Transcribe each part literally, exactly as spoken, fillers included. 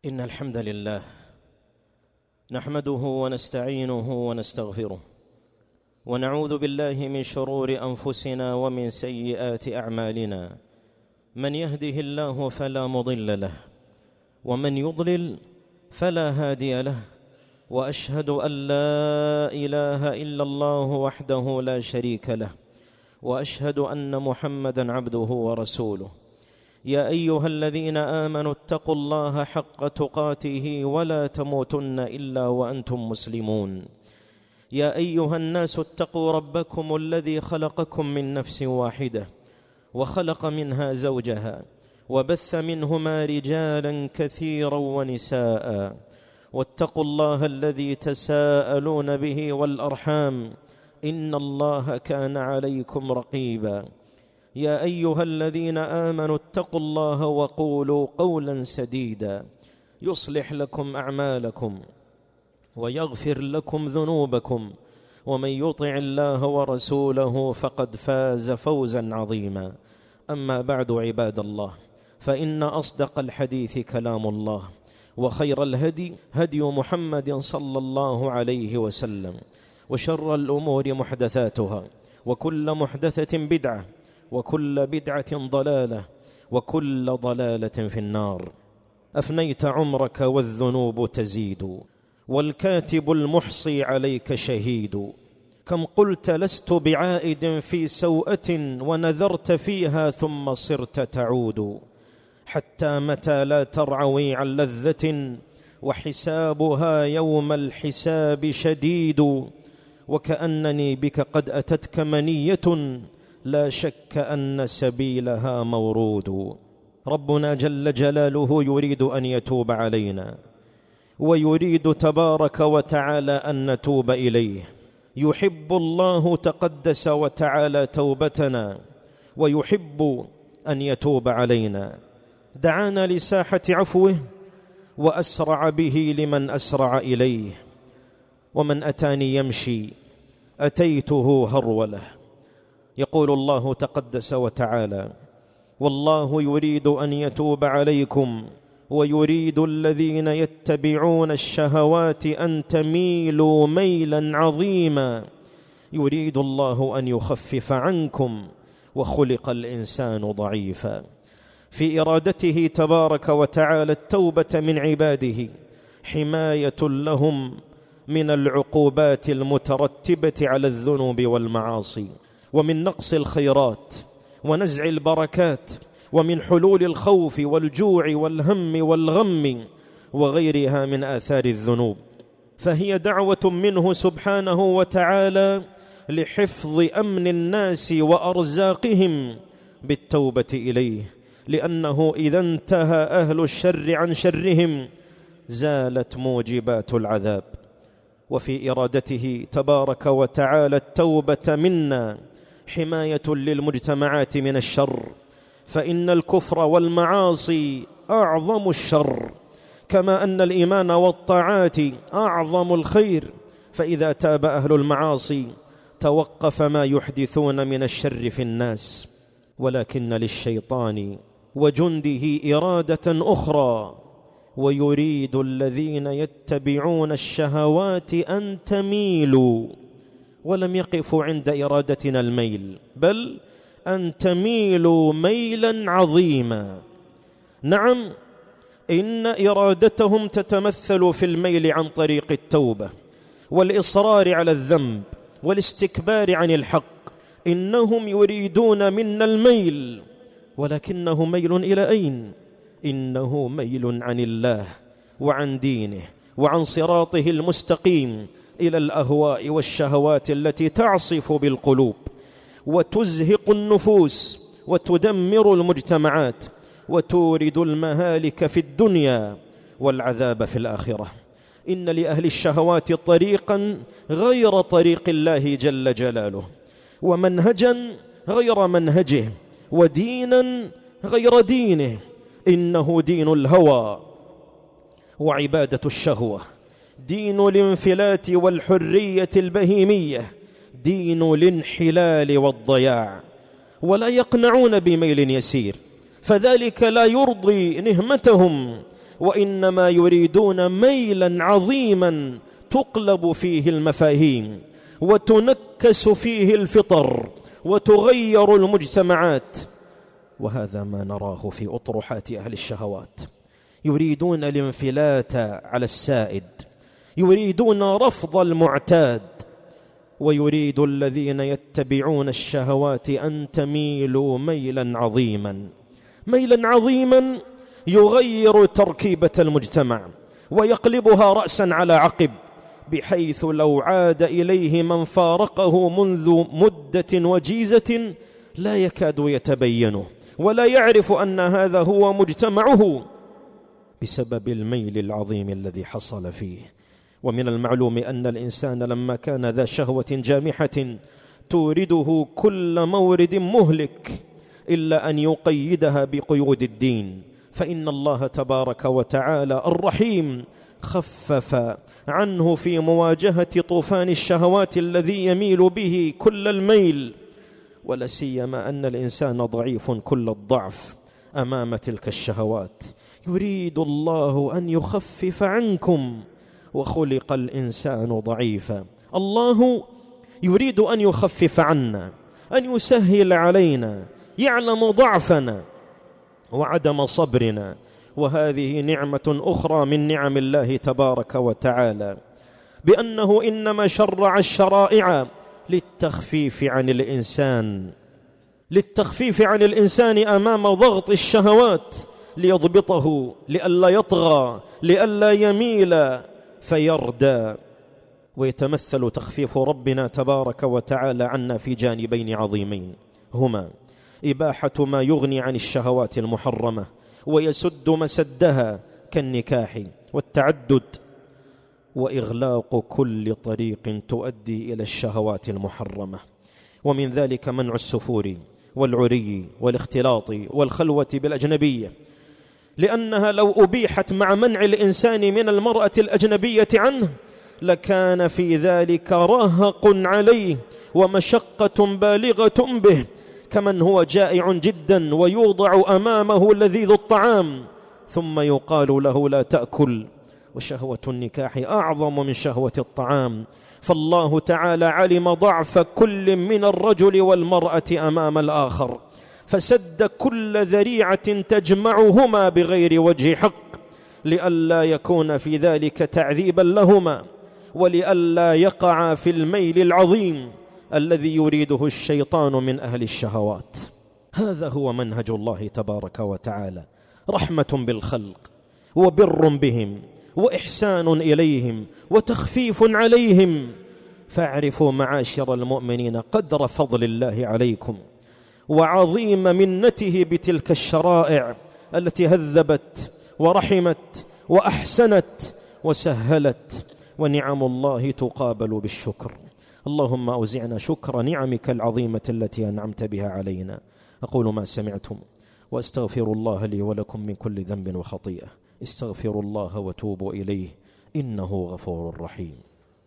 إن الحمد لله نحمده ونستعينه ونستغفره ونعوذ بالله من شرور أنفسنا ومن سيئات أعمالنا. من يهده الله فلا مضل له ومن يضلل فلا هادي له، وأشهد أن لا إله إلا الله وحده لا شريك له، وأشهد أن محمدًا عبده ورسوله. يا أيها الذين آمنوا اتقوا الله حق تقاته ولا تموتن إلا وأنتم مسلمون. يا أيها الناس اتقوا ربكم الذي خلقكم من نفس واحدة وخلق منها زوجها وبث منهما رجالا كثيرا ونساء، واتقوا الله الذي تساءلون به والأرحام إن الله كان عليكم رقيبا. يا أيها الذين آمنوا اتقوا الله وقولوا قولا سديدا يصلح لكم أعمالكم ويغفر لكم ذنوبكم، ومن يطع الله ورسوله فقد فاز فوزا عظيما. أما بعد، عباد الله، فإن أصدق الحديث كلام الله، وخير الهدي هدي محمد صلى الله عليه وسلم، وشر الأمور محدثاتها، وكل محدثة بدعة، وكل بدعة ضلالة، وكل ضلالة في النار. أفنيت عمرك والذنوب تزيد، والكاتب المحصي عليك شهيد. كم قلت لست بعائد في سوءة ونذرت فيها ثم صرت تعود. حتى متى لا ترعوي عن لذة وحسابها يوم الحساب شديد. وكأنني بك قد أتتك منية لا شك أن سبيلها مورود. ربنا جل جلاله يريد أن يتوب علينا، ويريد تبارك وتعالى أن نتوب إليه. يحب الله تقدس وتعالى توبتنا، ويحب أن يتوب علينا. دعانا لساحة عفوه، وأسرع به لمن أسرع إليه. ومن أتاني يمشي أتيته هرولة. يقول الله تقدس وتعالى: والله يريد أن يتوب عليكم ويريد الذين يتبعون الشهوات أن تميلوا ميلا عظيما. يريد الله أن يخفف عنكم وخلق الإنسان ضعيفا. في إرادته تبارك وتعالى التوبة من عباده حماية لهم من العقوبات المترتبة على الذنوب والمعاصي، ومن نقص الخيرات ونزع البركات، ومن حلول الخوف والجوع والهم والغم وغيرها من آثار الذنوب. فهي دعوة منه سبحانه وتعالى لحفظ أمن الناس وأرزاقهم بالتوبة إليه، لأنه إذا انتهى أهل الشر عن شرهم زالت موجبات العذاب. وفي إرادته تبارك وتعالى التوبة منا حماية للمجتمعات من الشر، فإن الكفر والمعاصي أعظم الشر، كما أن الإيمان والطاعات أعظم الخير. فإذا تاب أهل المعاصي توقف ما يحدثون من الشر في الناس. ولكن للشيطان وجنده إرادة أخرى، ويريد الذين يتبعون الشهوات أن تميلوا. ولم يقفوا عند إرادتنا الميل، بل أن تميلوا ميلا عظيما. نعم، إن إرادتهم تتمثل في الميل عن طريق التوبة والإصرار على الذنب والاستكبار عن الحق. إنهم يريدون منا الميل، ولكنه ميل إلى أين؟ إنه ميل عن الله وعن دينه وعن صراطه المستقيم، إلى الأهواء والشهوات التي تعصف بالقلوب وتزهق النفوس وتدمر المجتمعات وتورد المهالك في الدنيا والعذاب في الآخرة. إن لأهل الشهوات طريقا غير طريق الله جل جلاله، ومنهجا غير منهجه، ودينا غير دينه. إنه دين الهوى وعبادة الشهوة، دين الانفلات والحرية البهيمية، دين الانحلال والضياع. ولا يقنعون بميل يسير، فذلك لا يرضي نهمتهم وإنما يريدون ميلا عظيما تقلب فيه المفاهيم وتنكس فيه الفطر وتغير المجتمعات. وهذا ما نراه في أطروحات أهل الشهوات. يريدون الانفلات على السائد، يريدون رفض المعتاد، ويريد الذين يتبعون الشهوات أن تميلوا ميلا عظيما، ميلا عظيما يغير تركيبة المجتمع ويقلبها رأسا على عقب، بحيث لو عاد إليه من فارقه منذ مدة وجيزة لا يكاد يتبينه ولا يعرف أن هذا هو مجتمعه بسبب الميل العظيم الذي حصل فيه. ومن المعلوم أن الإنسان لما كان ذا شهوة جامحة تورده كل مورد مهلك إلا أن يقيدها بقيود الدين، فإن الله تبارك وتعالى الرحيم خفف عنه في مواجهة طوفان الشهوات الذي يميل به كل الميل، ولا سيما أن الإنسان ضعيف كل الضعف أمام تلك الشهوات. يريد الله أن يخفف عنكم وخلق الإنسان ضعيفا. الله يريد أن يخفف عنا، أن يسهل علينا، يعلم ضعفنا وعدم صبرنا، وهذه نعمة أخرى من نعم الله تبارك وتعالى، بأنه إنما شرع الشرائع للتخفيف عن الإنسان، للتخفيف عن الإنسان أمام ضغط الشهوات، ليضبطه لئلا يطغى، لئلا يميل فيردى. ويتمثل تخفيف ربنا تبارك وتعالى عنا في جانبين عظيمين، هما إباحة ما يغني عن الشهوات المحرمة ويسد مسدها كالنكاح والتعدد، وإغلاق كل طريق تؤدي إلى الشهوات المحرمة، ومن ذلك منع السفور والعري والاختلاط والخلوة بالأجنبية، لأنها لو أبيحت مع منع الإنسان من المرأة الأجنبية عنه لكان في ذلك رهق عليه ومشقة بالغة به، كمن هو جائع جدا ويوضع أمامه لذيذ الطعام ثم يقال له لا تأكل، وشهوة النكاح أعظم من شهوة الطعام. فالله تعالى علم ضعف كل من الرجل والمرأة أمام الآخر، فسد كل ذريعة تجمعهما بغير وجه حق، لئلا يكون في ذلك تعذيبا لهما، ولئلا يقع في الميل العظيم الذي يريده الشيطان من أهل الشهوات. هذا هو منهج الله تبارك وتعالى، رحمة بالخلق وبر بهم وإحسان إليهم وتخفيف عليهم. فاعرفوا معاشر المؤمنين قدر فضل الله عليكم وعظيم منته بتلك الشرائع التي هذبت ورحمت وأحسنت وسهلت، ونعم الله تقابل بالشكر. اللهم أوزعنا شكر نعمك العظيمة التي أنعمت بها علينا. أقول ما سمعتم وأستغفر الله لي ولكم من كل ذنب وخطيئة، استغفروا الله وتوبوا إليه إنه غفور رحيم.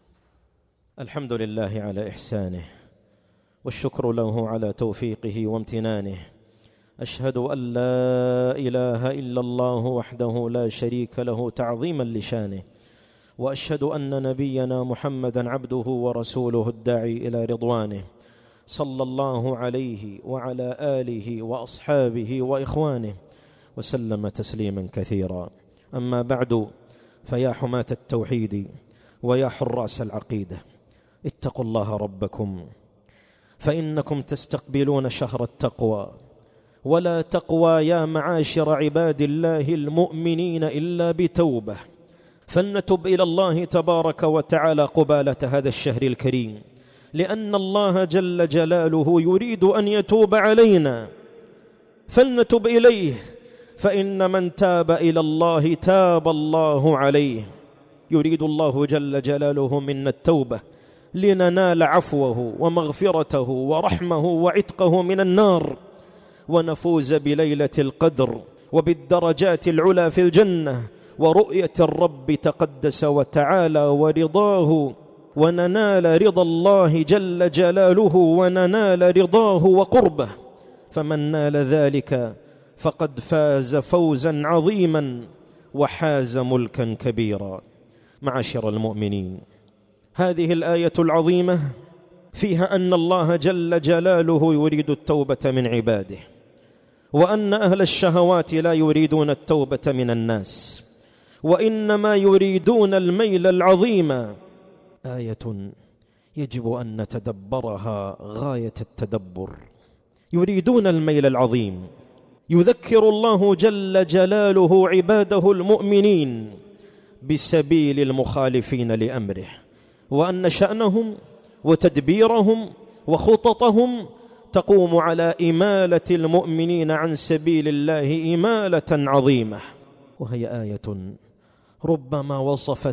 الحمد لله على إحسانه والشكر له على توفيقه وامتنانه. أشهد أن لا إله إلا الله وحده لا شريك له تعظيما لشانه، وأشهد أن نبينا محمدا عبده ورسوله الداعي إلى رضوانه، صلى الله عليه وعلى آله وأصحابه وإخوانه وسلم تسليما كثيرا. أما بعد، فيا حماة التوحيد ويا حراس العقيدة، اتقوا الله ربكم، فإنكم تستقبلون شهر التقوى، ولا تقوى يا معاشر عباد الله المؤمنين إلا بتوبة. فلنتب إلى الله تبارك وتعالى قبالة هذا الشهر الكريم، لأن الله جل جلاله يريد أن يتوب علينا، فلنتب إليه، فإن من تاب إلى الله تاب الله عليه. يريد الله جل جلاله منا التوبة لننال عفوه ومغفرته ورحمه وعتقه من النار، ونفوز بليلة القدر وبالدرجات العلى في الجنة ورؤية الرب تقدس وتعالى ورضاه، وننال رضا الله جل جلاله وننال رضاه وقربه. فمن نال ذلك فقد فاز فوزا عظيما، وحاز ملكا كبيرا. معاشر المؤمنين، هذه الآية العظيمة فيها أن الله جل جلاله يريد التوبة من عباده، وأن أهل الشهوات لا يريدون التوبة من الناس، وإنما يريدون الميل العظيم. آية يجب أن نتدبرها غاية التدبر. يريدون الميل العظيم. يذكر الله جل جلاله عباده المؤمنين بسبيل المخالفين لأمره، وأن شأنهم وتدبيرهم وخططهم تقوم على إمالة المؤمنين عن سبيل الله إمالة عظيمة. وهي آية ربما وصفت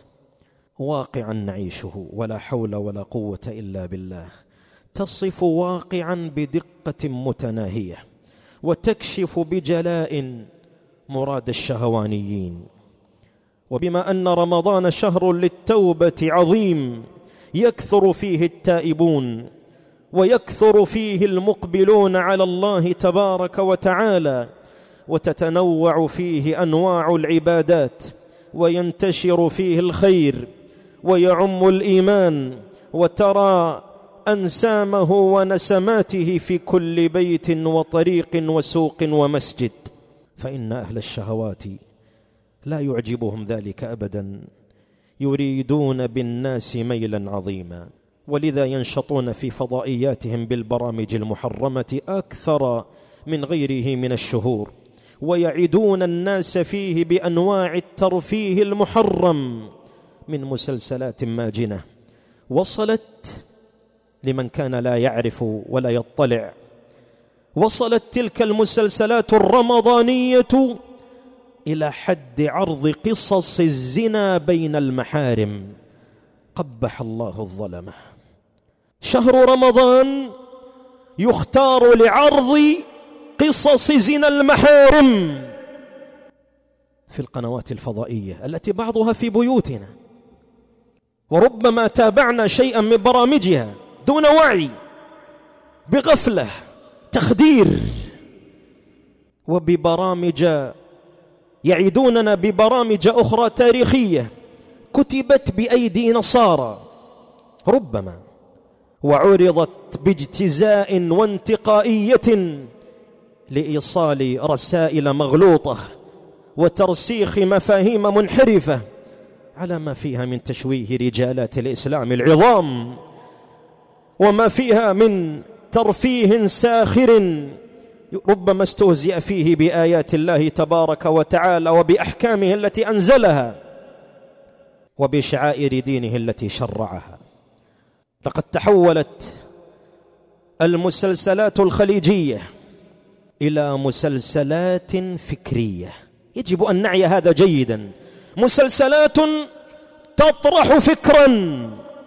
واقعا نعيشه، ولا حول ولا قوة إلا بالله، تصف واقعا بدقة متناهية، وتكشف بجلاء مراد الشهوانيين. وبما أن رمضان شهر للتوبة عظيم، يكثر فيه التائبون ويكثر فيه المقبلون على الله تبارك وتعالى، وتتنوع فيه أنواع العبادات، وينتشر فيه الخير ويعم الإيمان، وترى أنسامه ونسماته في كل بيت وطريق وسوق ومسجد. فإن أهل الشهوات لا يعجبهم ذلك أبدا، يريدون بالناس ميلا عظيما، ولذا ينشطون في فضائياتهم بالبرامج المحرمة أكثر من غيره من الشهور، ويعدون الناس فيه بأنواع الترفيه المحرم من مسلسلات ماجنة وصلت، لمن كان لا يعرف ولا يطلع، وصلت تلك المسلسلات الرمضانية إلى حد عرض قصص الزنا بين المحارم. قبح الله الظلمة. شهر رمضان يختار لعرض قصص زنا المحارم في القنوات الفضائية التي بعضها في بيوتنا، وربما تابعنا شيئا من برامجها دون وعي، بغفلة، تخدير، وببرامج يعيدوننا ببرامج أخرى تاريخية كتبت بأيدي نصارى ربما، وعرضت باجتزاء وانتقائية لإيصال رسائل مغلوطة وترسيخ مفاهيم منحرفة، على ما فيها من تشويه رجالات الإسلام العظام، وما فيها من ترفيه ساخر ربما استهزئ فيه بآيات الله تبارك وتعالى وبأحكامه التي أنزلها وبشعائر دينه التي شرعها. لقد تحولت المسلسلات الخليجية إلى مسلسلات فكرية، يجب أن نعي هذا جيدا. مسلسلات تطرح فكرا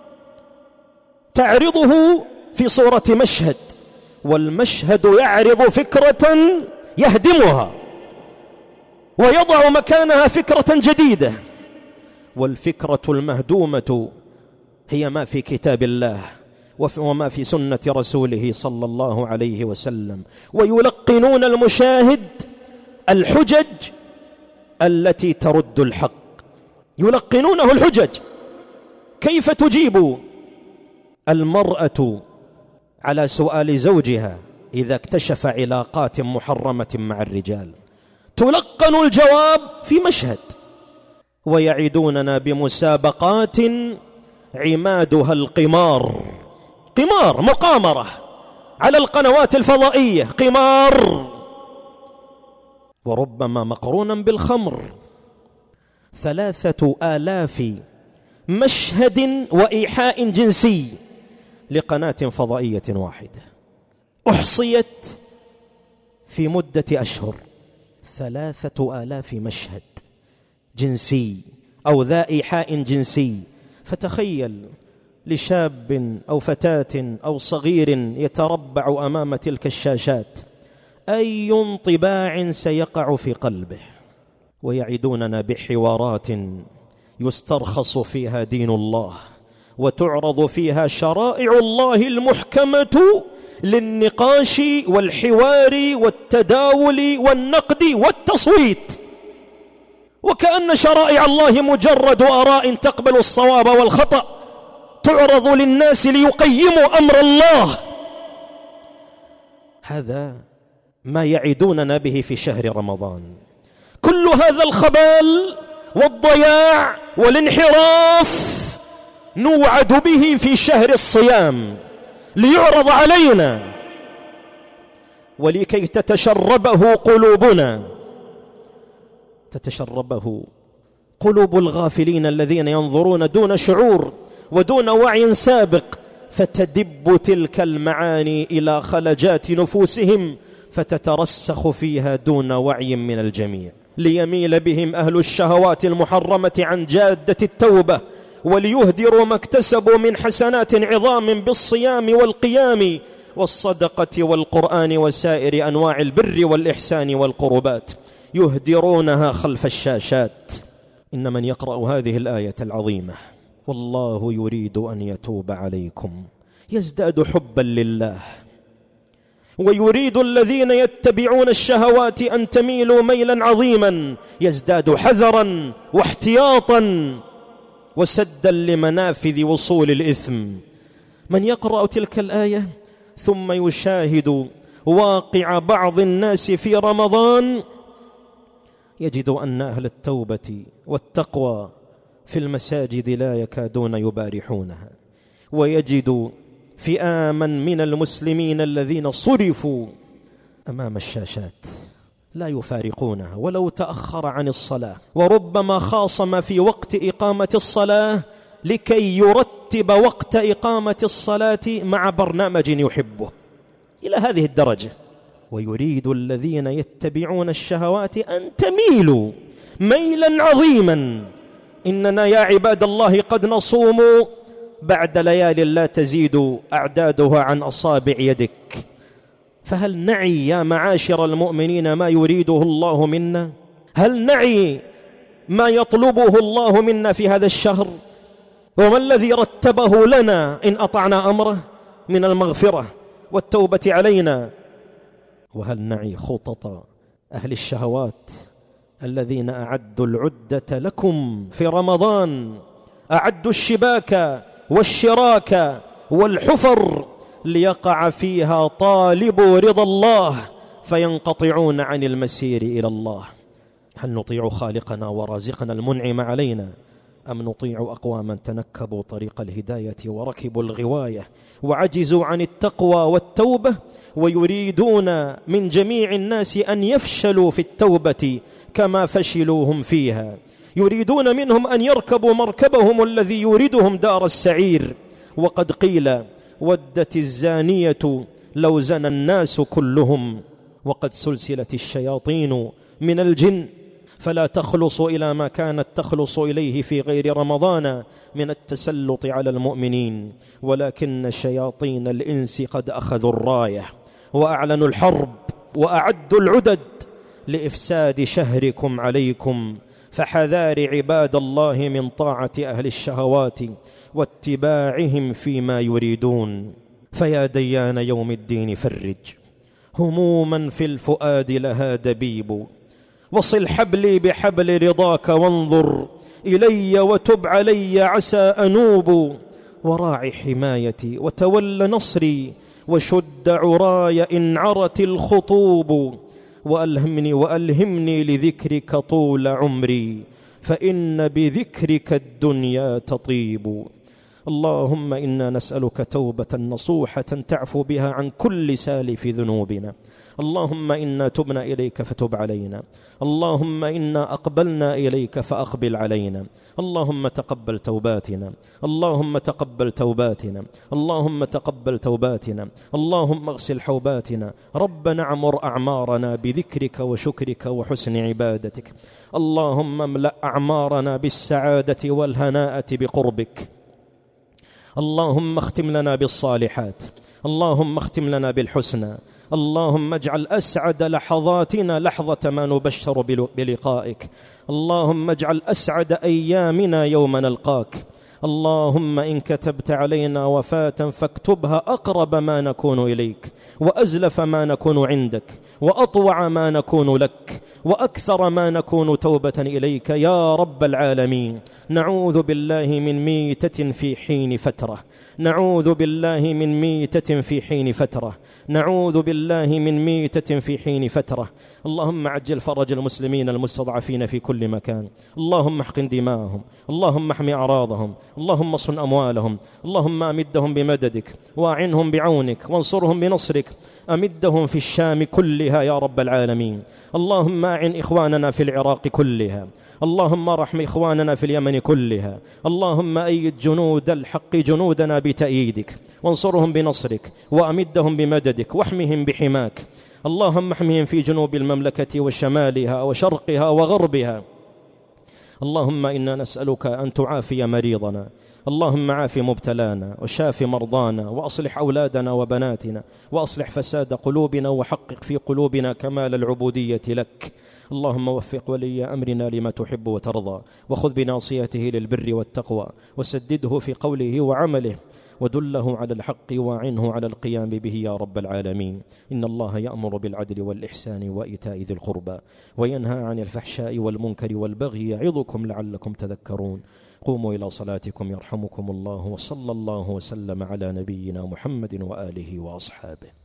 تعرضه في صورة مشهد، والمشهد يعرض فكرة يهدمها ويضع مكانها فكرة جديدة، والفكرة المهدومة هي ما في كتاب الله وما في سنة رسوله صلى الله عليه وسلم، ويلقنون المشاهد الحجج التي ترد الحق، يلقنونه الحجج. كيف تجيب المرأة على سؤال زوجها إذا اكتشف علاقات محرمة مع الرجال؟ تلقن الجواب في مشهد. ويعدوننا بمسابقات عمادها القمار، قمار، مقامرة على القنوات الفضائية، قمار، وربما مقرونا بالخمر. ثلاثة آلاف مشهد وإيحاء جنسي لقناة فضائية واحدة أحصيت في مدة أشهر، ثلاثة آلاف مشهد جنسي أو ذا إيحاء جنسي. فتخيل لشاب أو فتاة أو صغير يتربع أمام تلك الشاشات أي انطباع سيقع في قلبه. ويعدوننا بحوارات يسترخص فيها دين الله وتعرض فيها شرائع الله المحكمة للنقاش والحوار والتداول والنقد والتصويت، وكأن شرائع الله مجرد آراء تقبل الصواب والخطأ، تعرض للناس ليقيموا أمر الله. هذا ما يعدوننا به في شهر رمضان. كل هذا الخبال والضياع والانحراف نوعد به في شهر الصيام ليعرض علينا ولكي تتشربه قلوبنا، تتشربه قلوب الغافلين الذين ينظرون دون شعور ودون وعي سابق، فتدب تلك المعاني إلى خلجات نفوسهم فتترسخ فيها دون وعي من الجميع، ليميل بهم أهل الشهوات المحرمة عن جادة التوبة، وليهدروا ما اكتسبوا من حسنات عظام بالصيام والقيام والصدقة والقرآن وسائر أنواع البر والإحسان والقربات، يهدرونها خلف الشاشات. إن من يقرأ هذه الآية العظيمة والله يريد أن يتوب عليكم يزداد حبا لله، ويريد الذين يتبعون الشهوات أن تميلوا ميلا عظيما يزداد حذرا واحتياطا وسدا لمنافذ وصول الإثم. من يقرأ تلك الآية ثم يشاهد واقع بعض الناس في رمضان يجد أن أهل التوبة والتقوى في المساجد لا يكادون يبارحونها، ويجد فئاما من المسلمين الذين صرفوا أمام الشاشات لا يفارقونها ولو تأخر عن الصلاة، وربما خاصم في وقت إقامة الصلاة لكي يرتب وقت إقامة الصلاة مع برنامج يحبه، إلى هذه الدرجة. ويريد الذين يتبعون الشهوات أن تميلوا ميلا عظيما. إننا يا عباد الله قد نصوم بعد ليال لا تزيد أعدادها عن أصابع يدك، فهل نعي يا معاشر المؤمنين ما يريده الله منا؟ هل نعي ما يطلبه الله منا في هذا الشهر؟ وما الذي رتبه لنا إن أطعنا أمره من المغفرة والتوبة علينا؟ وهل نعي خطط أهل الشهوات الذين أعدوا العدة لكم في رمضان، أعدوا الشباك والشراك والحفر ليقع فيها طالب رضا الله فينقطعون عن المسير إلى الله؟ هل نطيع خالقنا ورازقنا المنعم علينا، أم نطيع أقواما تنكبوا طريق الهداية وركبوا الغواية وعجزوا عن التقوى والتوبة، ويريدون من جميع الناس أن يفشلوا في التوبة كما فشلوهم فيها، يريدون منهم أن يركبوا مركبهم الذي يوردهم دار السعير. وقد قيل ودت الزانية لو زنى الناس كلهم، وقد سلسلت الشياطين من الجن فلا تخلص إلى ما كانت تخلص إليه في غير رمضان من التسلط على المؤمنين، ولكن شياطين الإنس قد أخذوا الراية وأعلنوا الحرب وأعدوا العدد لإفساد شهركم عليكم. فحذار عباد الله من طاعة أهل الشهوات واتباعهم فيما يريدون. فيا ديان يوم الدين فرج هموما في الفؤاد لها دبيب، وصل حبلي بحبل رضاك وانظر إلي وتب علي عسى أنوب، وراعي حمايتي وتول نصري وشد عراي إن عرت الخطوب، وألهمني وألهمني لذكرك طول عمري فإن بذكرك الدنيا تطيب. اللهم إنا نسألك توبة نصوحة تعفو بها عن كل سالف ذنوبنا. اللهم إنا تبنا إليك فتب علينا، اللهم إنا أقبلنا إليك فأقبل علينا، اللهم تقبل توباتنا، اللهم تقبل توباتنا، اللهم تقبل توباتنا، اللهم اغسل حوباتنا. ربنا اعمر أعمارنا بذكرك وشكرك وحسن عبادتك، اللهم املأ أعمارنا بالسعادة والهناءة بقربك، اللهم اختم لنا بالصالحات، اللهم اختم لنا بالحسنى، اللهم اجعل أسعد لحظاتنا لحظة ما نبشر بلقائك، اللهم اجعل أسعد أيامنا يوم نلقاك. اللهم إن كتبت علينا وفاة فاكتبها أقرب ما نكون إليك، وأزلف ما نكون عندك، وأطوع ما نكون لك، وأكثر ما نكون توبة إليك يا رب العالمين. نعوذ بالله من ميتة في حين فترة، نعوذ بالله من ميتة في حين فترة، نعوذ بالله من ميتة في حين فترة. اللهم عجل فرج المسلمين المستضعفين في كل مكان، اللهم احقن دماءهم، اللهم احمي أعراضهم، اللهم صن أموالهم، اللهم أمدهم بمددك وأعنهم بعونك وانصرهم بنصرك، أمدهم في الشام كلها يا رب العالمين. اللهم أعن إخواننا في العراق كلها، اللهم ارحم إخواننا في اليمن كلها، اللهم أيد جنود الحق جنودنا بتأييدك وانصرهم بنصرك وأمدهم بمددك واحمهم بحماك. اللهم احمهم في جنوب المملكة وشمالها وشرقها وغربها. اللهم إنا نسألك أن تعافي مريضنا، اللهم عاف مبتلانا وشاف مرضانا وأصلح أولادنا وبناتنا وأصلح فساد قلوبنا وحقق في قلوبنا كمال العبودية لك. اللهم وفق ولي أمرنا لما تحب وترضى، وخذ بناصيته للبر والتقوى، وسدده في قوله وعمله، ودله على الحق وعنه على القيام به يا رب العالمين. إن الله يأمر بالعدل والإحسان وإيتاء ذي القربى وينهى عن الفحشاء والمنكر والبغي يعظكم لعلكم تذكرون. قوموا إلى صلاتكم يرحمكم الله، وصلى الله وسلم على نبينا محمد وآله وأصحابه.